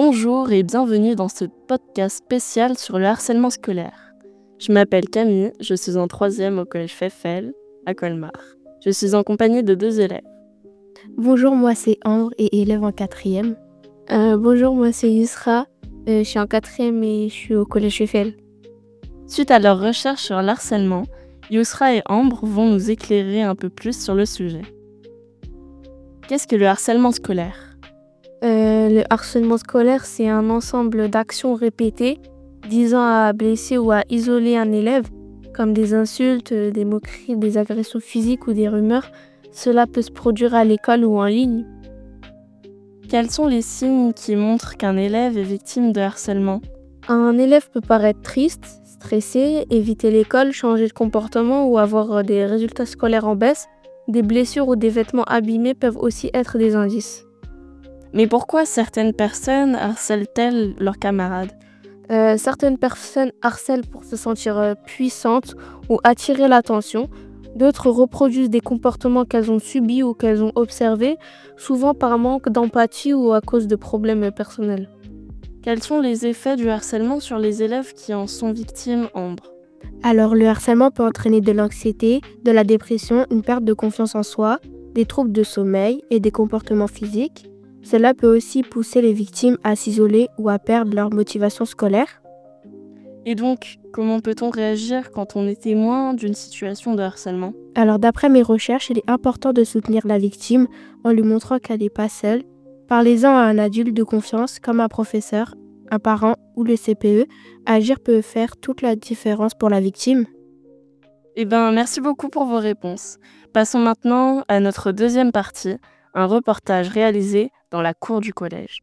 Bonjour et bienvenue dans ce podcast spécial sur le harcèlement scolaire. Je m'appelle Camille, je suis en 3e au collège Feffel, à Colmar. Je suis en compagnie de 2 élèves. Bonjour, moi c'est Ambre et élève en 4e. Bonjour, moi c'est Yusra, je suis en 4e et je suis au collège Feffel. Suite à leur recherche sur l'harcèlement, Yusra et Ambre vont nous éclairer un peu plus sur le sujet. Qu'est-ce que le harcèlement scolaire ? Le harcèlement scolaire, c'est un ensemble d'actions répétées visant à blesser ou à isoler un élève, comme des insultes, des moqueries, des agressions physiques ou des rumeurs. Cela peut se produire à l'école ou en ligne. Quels sont les signes qui montrent qu'un élève est victime de harcèlement ? Un élève peut paraître triste, stressé, éviter l'école, changer de comportement ou avoir des résultats scolaires en baisse. Des blessures ou des vêtements abîmés peuvent aussi être des indices. Mais pourquoi certaines personnes harcèlent-elles leurs camarades ? Certaines personnes harcèlent pour se sentir puissantes ou attirer l'attention. D'autres reproduisent des comportements qu'elles ont subis ou qu'elles ont observés, souvent par manque d'empathie ou à cause de problèmes personnels. Quels sont les effets du harcèlement sur les élèves qui en sont victimes, Ambre ? Alors, le harcèlement peut entraîner de l'anxiété, de la dépression, une perte de confiance en soi, des troubles de sommeil et des comportements physiques. Cela peut aussi pousser les victimes à s'isoler ou à perdre leur motivation scolaire. Et donc, comment peut-on réagir quand on est témoin d'une situation de harcèlement ? Alors, d'après mes recherches, il est important de soutenir la victime en lui montrant qu'elle n'est pas seule. Parlez-en à un adulte de confiance, comme un professeur, un parent ou le CPE. Agir peut faire toute la différence pour la victime. Merci beaucoup pour vos réponses. Passons maintenant à notre deuxième partie, un reportage réalisé dans la cour du collège.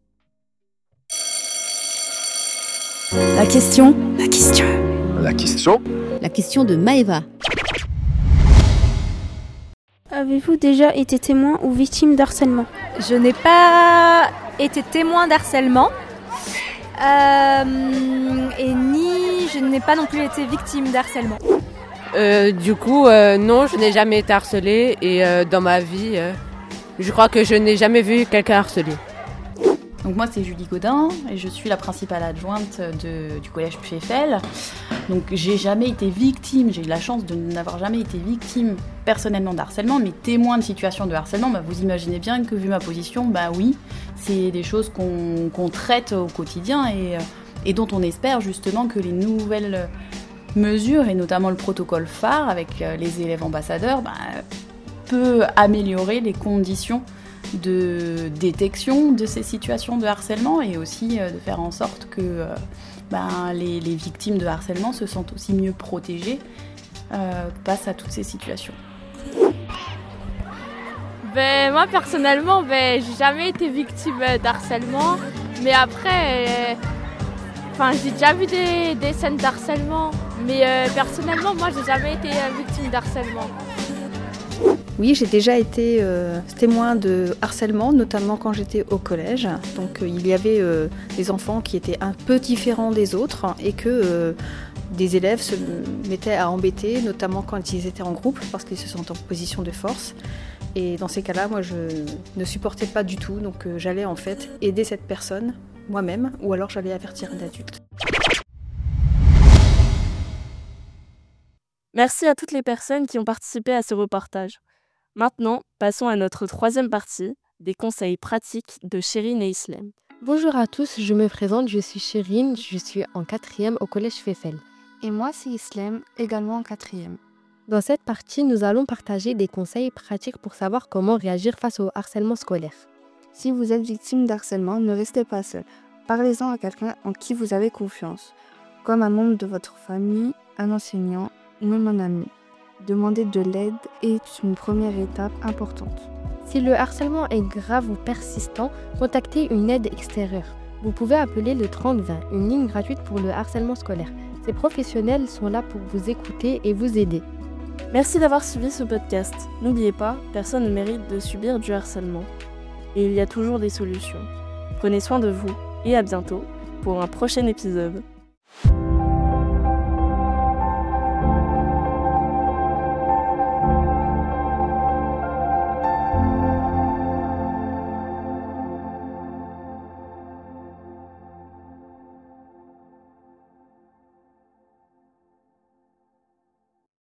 La question de Maëva. Avez-vous déjà été témoin ou victime d'harcèlement ? Je n'ai pas été témoin d'harcèlement et je n'ai pas non plus été victime d'harcèlement. Non, je n'ai jamais été harcelée et dans ma vie, je crois que je n'ai jamais vu quelqu'un harcelé. Donc moi c'est Julie Godin et je suis la principale adjointe du collège Feffel. Donc j'ai jamais été victime, j'ai eu la chance de n'avoir jamais été victime personnellement de harcèlement, mais témoin de situations de harcèlement, vous imaginez bien que vu ma position, oui, c'est des choses qu'on traite au quotidien et dont on espère justement que les nouvelles mesures, et notamment le protocole phare avec les élèves ambassadeurs, peut améliorer les conditions de détection de ces situations de harcèlement et aussi de faire en sorte que les victimes de harcèlement se sentent aussi mieux protégées face à toutes ces situations. Moi personnellement, j'ai jamais été victime d'harcèlement, mais après, j'ai déjà vu des scènes d'harcèlement, mais personnellement, moi j'ai jamais été victime d'harcèlement. Oui, j'ai déjà été témoin de harcèlement, notamment quand j'étais au collège. Donc il y avait des enfants qui étaient un peu différents des autres et que des élèves se mettaient à embêter, notamment quand ils étaient en groupe, parce qu'ils se sentent en position de force. Et dans ces cas-là, moi je ne supportais pas du tout, donc j'allais en fait aider cette personne moi-même, ou alors j'allais avertir un adulte. Merci à toutes les personnes qui ont participé à ce reportage. Maintenant, passons à notre troisième partie, des conseils pratiques de Chérine et Islem. Bonjour à tous, je me présente, je suis Chérine, je suis en 4e au collège Feffel. Et moi c'est Islem, également en 4e. Dans cette partie, nous allons partager des conseils pratiques pour savoir comment réagir face au harcèlement scolaire. Si vous êtes victime d'harcèlement, ne restez pas seul. Parlez-en à quelqu'un en qui vous avez confiance, comme un membre de votre famille, un enseignant, ou même un ami. Demander de l'aide est une première étape importante. Si le harcèlement est grave ou persistant, contactez une aide extérieure. Vous pouvez appeler le 3020, une ligne gratuite pour le harcèlement scolaire. Ces professionnels sont là pour vous écouter et vous aider. Merci d'avoir suivi ce podcast. N'oubliez pas, personne ne mérite de subir du harcèlement. Et il y a toujours des solutions. Prenez soin de vous et à bientôt pour un prochain épisode.